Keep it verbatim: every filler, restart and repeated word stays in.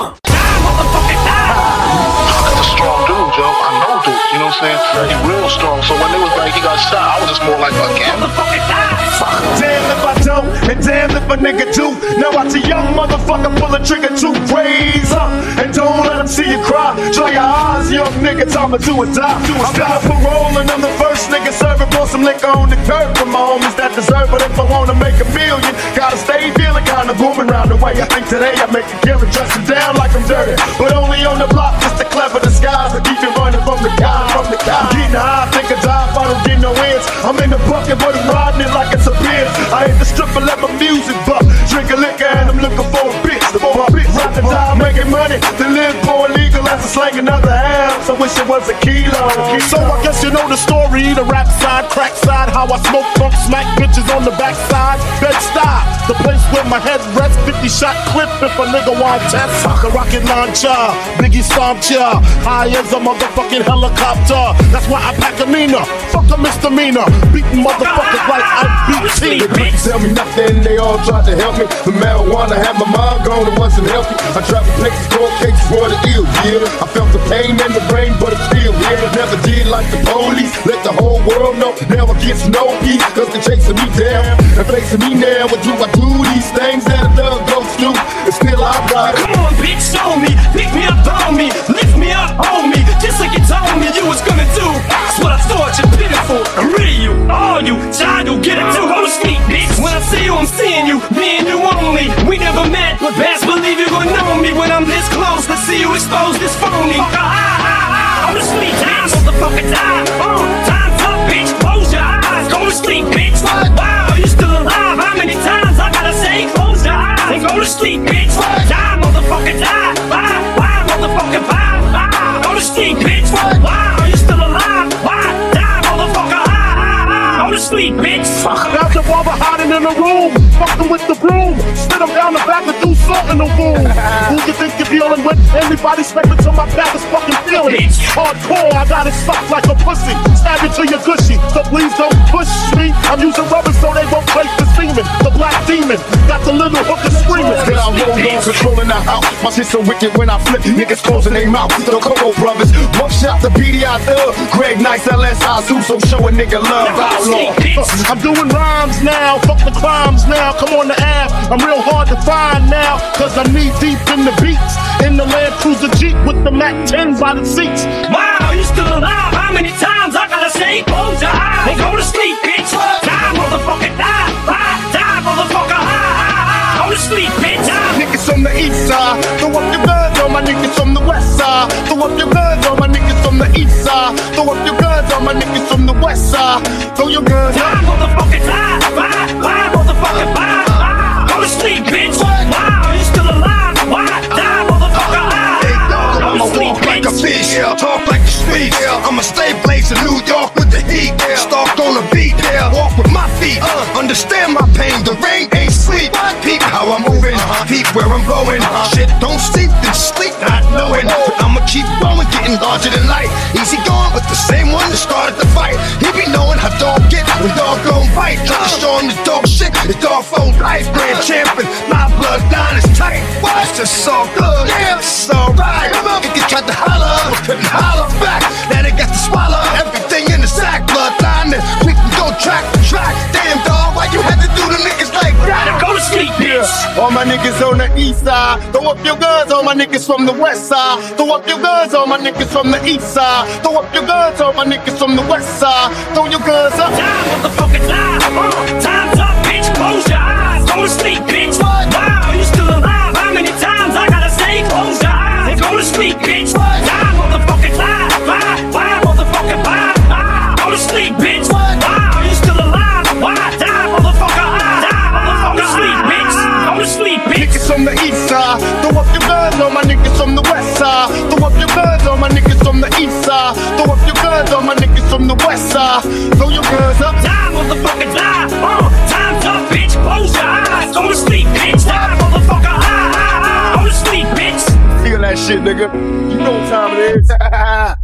Uh. Die, motherfucker, die. That's a strong dude, yo. I know dude. You know what I'm saying? He real strong. So when they was like, he got shot, I was just more like, again. Motherfucker, die. Damn if I don't, and damn if a nigga do. Now watch a young motherfucker pull a trigger to raise up, and don't let him see you cry. Dry your eyes, young nigga, time to do or die. I'm got parole and I'm the first nigga serving for some liquor on the curb for my homies that deserve it. If I wanna make a million, gotta stay feeling kinda booming round the way. I think today I make a killing, dressing down like I'm dirty, but only on the block, just a clever disguise to keep you running from the guy, from the guy. I'm getting high, think I die if I don't get no ends. I'm in the bucket, but I'm riding it like it's a Benz. I hit the strip and let my music buck. Drink a liquor and I'm looking for a bitch. For a bitch, ride the die, making money. To live for illegal as a slang another half. So wish it was a kilo. So I guess you know the story. The rap side, crack side. How I smoke funk, smack bitches on the backside. Bed-Stuy, the place where my head rests. fifty shot clip if a nigga want test. The rocket launcher, Biggie stomped ya. High as a motherfucking helicopter. That's why I pack a Nina. Fuck a misdemeanor. Beating motherfuckers like I beat T. They couldn't tell me nothing, they all tried to help me. The marijuana had my mind gone, it wasn't healthy. I traveled places, cold cases, for the ill, yeah. I felt the pain in the brain, but it's still here. Never did like the police, let the whole world know. Now I get no peace, cause they're chasing me down. And facing me now, what do I do? These things that a thug goes through, and still I ride. Come on, bitch, show me, pick me up, throw me, lift me up, hold me, just like you told me you was gonna do. That's what I thought, you're pitiful. I'm rid of you, all you, child, you get it too. Go to sleep, bitch. When I see you, I'm seeing you, me and you only. We never met, but best believe you're gonna know me when I'm this close to see you expose this phony. Ah, ah, ah, go to sleep, bitch. Motherfucker, die. Uh, time's up, bitch. Close your eyes. Go to sleep, bitch. Wow, you still alive? How many times I gotta say close your eyes and go to sleep, bitch? Die, motherfucker, die. Why, why, motherfucker, why, why? Go to sleep, bitch. Wow, you still alive? Why, die, motherfucker, ah, ah, ah. Go to sleep, bitch. Now the barber hiding in the room, fucking with the broom. Sit him down the back and do something in the room. Who you think you're dealing with? Anybody stepping to my back is fucking feeling it. Hardcore, I got it sucked like a pussy. Stab it to your gushy, so please don't push me. I'm using rubber so they won't break the semen. The black demon got the little hooker screaming. Then I roll on, controlling the house. My shit so wicked when I flip, niggas closing their mouth. The Coco brothers, one shot the B D I Thug. Greg Nice, L S I, so show a nigga love. Outlaw. I'm doing rhymes now, fuck the crimes now. Come on the app, I'm real hard to find now. Cause I'm knee deep in the beats. In the Land Cruiser Jeep with the Mac ten by the seats. Wow, you still alive? How many times I gotta say close your eyes and go to sleep, bitch? Die, motherfucker, die. Die, die, motherfucker, ah, ah, ah. Go to sleep, bitch. Die. Niggas from the east side, throw up your guns on my niggas from the west side. Throw up your guns on my niggas from the east side. Throw up your guns on my niggas from the west side. Throw your guns Die, up. motherfucker, die. Bye, bye, motherfucker, bye, bye. Go to sleep, bitch. Wow, you still alive? Why? Die, motherfucker, ah. Go to sleep, Like a bitch. fish, talk like the streets. I'ma stay blazing New York with the heat. Stalk on the beat, walk with my feet. Understand my pain, the rain ain't sleep. Peep how I'm moving, peep where I'm going. Shit don't sleep, then sleep not knowing. But I'ma keep going, getting larger than life. Easy going with the same one that started the fight. He be knowing how dog get when dog gon' bite. Try to show him the dog shit, the dog phone life. Grand champion, my bloodline is tight. It's just so good, yeah, it's alright. If you tried to holler, I couldn't holler back. Now they got to swallow everything in the sack. Bloodline, and we can go track to track. Damn dog, why you had to do the niggas like that? Now go to sleep, bitch. All my niggas on the east side, throw up your guns on my niggas from the west side. Throw up your guns on my niggas from the east side. Throw up your guns on my niggas from the west side. Throw your guns up. Die, motherfucker, die. Uh, time's up, bitch. Close your eyes. Go to sleep, bitch. Wow, you still alive? How many times I gotta say close your eyes and go to sleep, bitch? Die, motherfucker, die. Bye, bye, motherfucker, bye, bye. Go to sleep, bitch. Wow, you still alive? Why? Die, motherfucker, ah. Die, motherfucker, go to sleep, bitch. Go to sleep, bitch. Niggas from the east side, throw up your guns on my niggas from the west side. Throw up your guns on my niggas from the east side. Throw up your guns on my niggas from the west side. Throw your guns up. Die, motherfucker, die. Uh, time's up, bitch. Close your eyes. Go to sleep, bitch. Die, motherfucker, ah, ah, ah. Go to sleep, bitch. Feel that shit, nigga. You know what time it is.